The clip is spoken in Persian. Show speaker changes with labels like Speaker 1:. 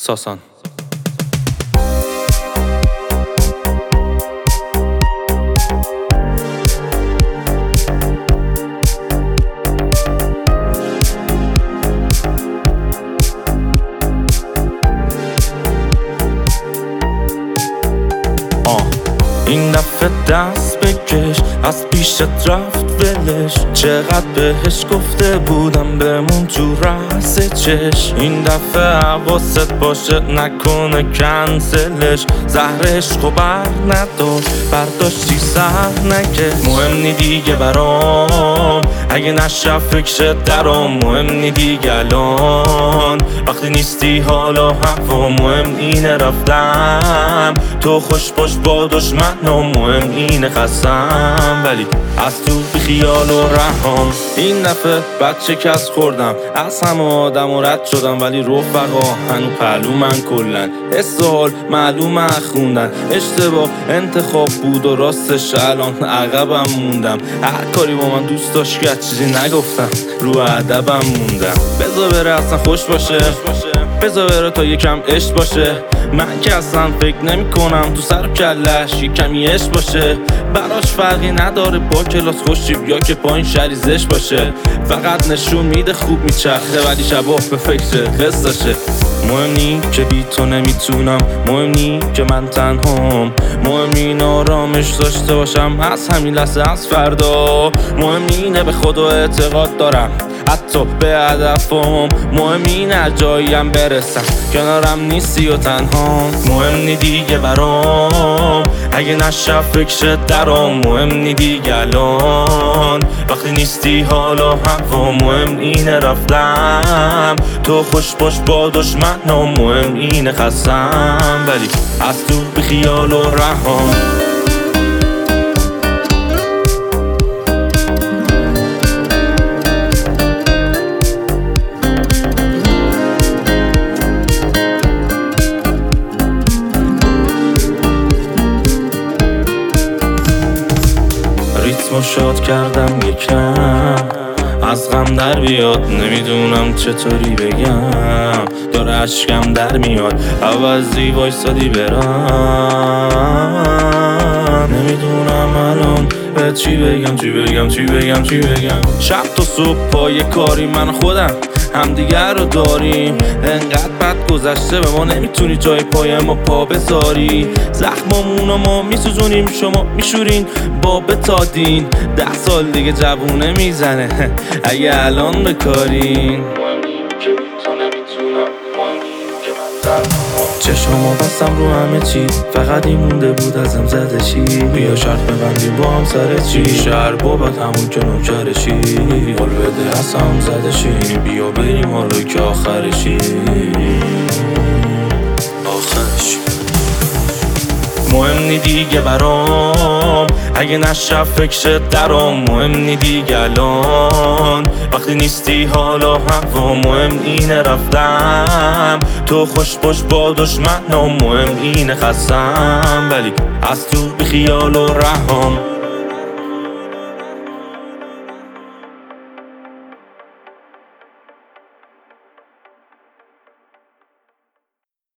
Speaker 1: ساسان. این دفعه دست بکش، از پیشت رفت ولش. چقدر بهش گفته بودم بمون تو رأس چش. این دفعه حواست باشه نکنه کنسلش. زهر عشقو بر ندار، برداشتی سر نکش. مهم نی دیگه برام اگه نشه فکرت درام. مهم نی دیگه الان وقتی نیستی حالا هوا. مهم اینه رفتم تو خوش باش با دشمنم. مهم اینه خستم ولی از تو بی خیال و رهام. این دفعه بچه کس خوردم، از همه آدم و رد شدم. ولی رفقا هنو پهلو من کلن. حال معلوم خوندن. اشتباه انتخاب بود و راستش الان عقبم موندم. هر کاری با من دوست داشت که چیزی نگفتم، رو ادبم موندم. بذار بره اصلا خوش باشه، بذار بره تا یکم عشق باشه. من که اصلا فکر نمی کنم تو سر و کلش کمی عشق باشه. براش فرقی نداره با کلاس خوشی یا که پایین شریزش باشه. فقط نشون میده خوب میچرخه ولی شباه به فکر قصدشه. مهم نی که بی تو نمیتونم، مهم نی که من تنهام. مهم این آرامش داشته باشم از همین لحظه از فردا. مهم اینه به خدا اعتقاد دارم حتی به هدفم. مهم اینه جاییم برسم کنارم نیستی و تنها. مهم نی دیگه برام اگه نشه فکرت درام. مهم نی دیگه الان وقتی نیستی حالا هوا. مهم اینه رفتم تو خوش باش با دشمنم. مهم اینه خستم ولی از تو بی خیال و رهام. ریتمو شاد کردم یکم از غم در بیاد. نمیدونم چطوری بگم داره عشقم در میاد. عوضی وایسادی برم. نمیدونم الان به چی بگم شب تا صبح پای کاری من خودم همدیگر رو داریم. انقدر بد گذشته به ما نمیتونی جای پای ما پا بذاری. زخمامونو ما میسوزونیم شما میشورین با بتادین. 10 سال دیگه جوونه میزنه اگه الان بکارین. چشمو بستم رو همه چی، فقط این مونده بود ازم زده چی. بیا شرط ببندیم با هم سر چی. شهر بابت همون که نوکرشی. قول بده اصلا هم زده شی. بیا بریم حالا که آخرشی. مهم نی دیگه برام اگه نشه فکرت درام. مهم نی دیگه الان وقتی نیستی حالا هوا. مهم اینه رفتم تو خوش باش با دشمنم. مهم اینه خستم ولی از تو بی خیال و رهام.